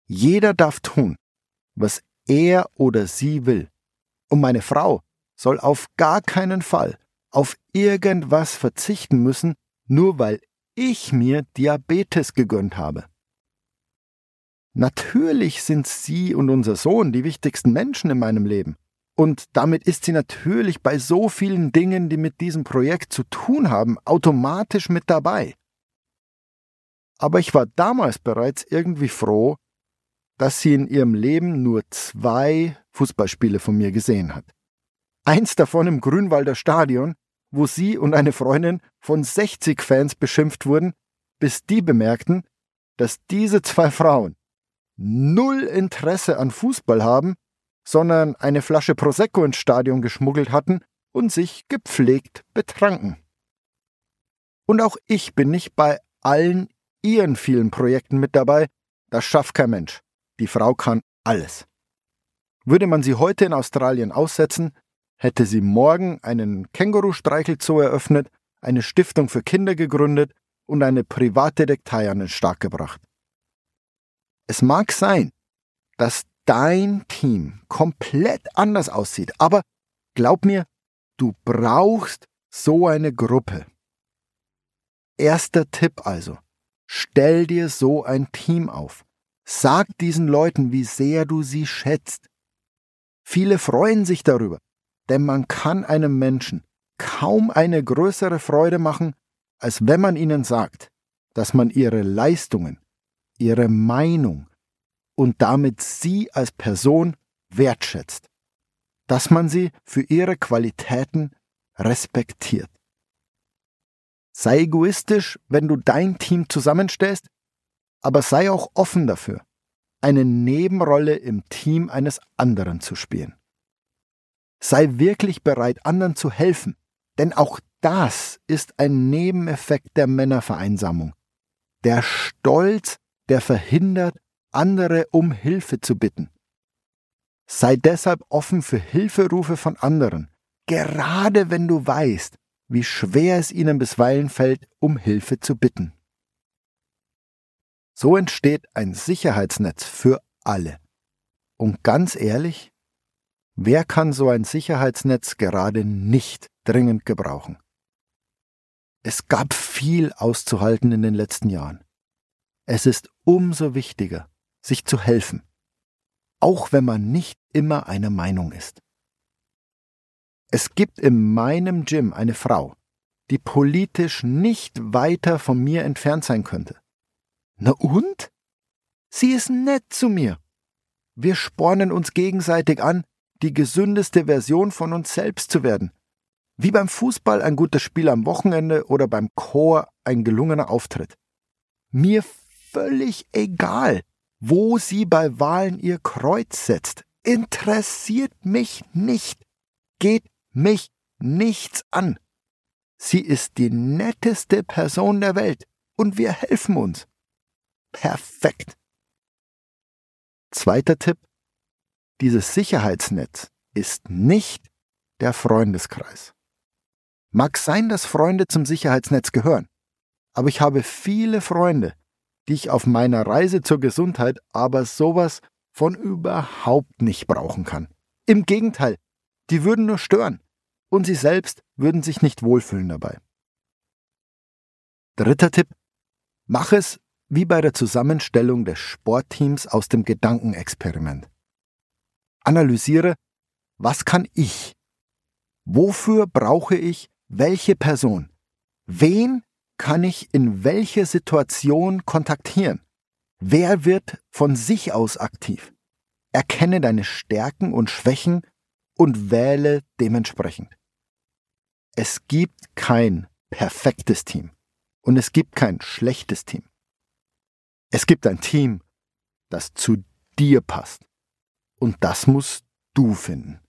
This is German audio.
Jeder darf tun, was er oder sie will. Und meine Frau soll auf gar keinen Fall auf irgendwas verzichten müssen, nur weil ich mir Diabetes gegönnt habe. Natürlich sind sie und unser Sohn die wichtigsten Menschen in meinem Leben. Und damit ist sie natürlich bei so vielen Dingen, die mit diesem Projekt zu tun haben, automatisch mit dabei. Aber ich war damals bereits irgendwie froh, dass sie in ihrem Leben nur 2 Fußballspiele von mir gesehen hat. Eins davon im Grünwalder Stadion, wo sie und eine Freundin von 60 Fans beschimpft wurden, bis die bemerkten, dass diese 2 Frauen 0 Interesse an Fußball haben, sondern eine Flasche Prosecco ins Stadion geschmuggelt hatten und sich gepflegt betranken. Und auch ich bin nicht bei allen ihren vielen Projekten mit dabei, das schafft kein Mensch. Die Frau kann alles. Würde man sie heute in Australien aussetzen, hätte sie morgen einen Känguru-Streichelzoo eröffnet, eine Stiftung für Kinder gegründet und eine Privatdetektei an den Start gebracht. Es mag sein, dass dein Team komplett anders aussieht, aber glaub mir, du brauchst so eine Gruppe. Erster Tipp also, stell dir so ein Team auf. Sag diesen Leuten, wie sehr du sie schätzt. Viele freuen sich darüber, denn man kann einem Menschen kaum eine größere Freude machen, als wenn man ihnen sagt, dass man ihre Leistungen, ihre Meinung und damit sie als Person wertschätzt, dass man sie für ihre Qualitäten respektiert. Sei egoistisch, wenn du dein Team zusammenstellst, aber sei auch offen dafür, eine Nebenrolle im Team eines anderen zu spielen. Sei wirklich bereit, anderen zu helfen, denn auch das ist ein Nebeneffekt der Männervereinsamung. Der Stolz, der verhindert, andere um Hilfe zu bitten. Sei deshalb offen für Hilferufe von anderen, gerade wenn du weißt, wie schwer es ihnen bisweilen fällt, um Hilfe zu bitten. So entsteht ein Sicherheitsnetz für alle. Und ganz ehrlich, wer kann so ein Sicherheitsnetz gerade nicht dringend gebrauchen? Es gab viel auszuhalten in den letzten Jahren. Es ist umso wichtiger, sich zu helfen, auch wenn man nicht immer einer Meinung ist. Es gibt in meinem Gym eine Frau, die politisch nicht weiter von mir entfernt sein könnte. Na und? Sie ist nett zu mir. Wir spornen uns gegenseitig an, die gesündeste Version von uns selbst zu werden. Wie beim Fußball ein gutes Spiel am Wochenende oder beim Chor ein gelungener Auftritt. Mir völlig egal, wo sie bei Wahlen ihr Kreuz setzt. Interessiert mich nicht. Geht mich nichts an. Sie ist die netteste Person der Welt und wir helfen uns. Perfekt. Zweiter Tipp. Dieses Sicherheitsnetz ist nicht der Freundeskreis. Mag sein, dass Freunde zum Sicherheitsnetz gehören, aber ich habe viele Freunde, die ich auf meiner Reise zur Gesundheit aber sowas von überhaupt nicht brauchen kann. Im Gegenteil, die würden nur stören und sie selbst würden sich nicht wohlfühlen dabei. Dritter Tipp. Mach es wie bei der Zusammenstellung des Sportteams aus dem Gedankenexperiment. Analysiere, was kann ich? Wofür brauche ich welche Person? Wen kann ich in welcher Situation kontaktieren? Wer wird von sich aus aktiv? Erkenne deine Stärken und Schwächen und wähle dementsprechend. Es gibt kein perfektes Team und es gibt kein schlechtes Team. Es gibt ein Team, das zu dir passt. Und das musst du finden.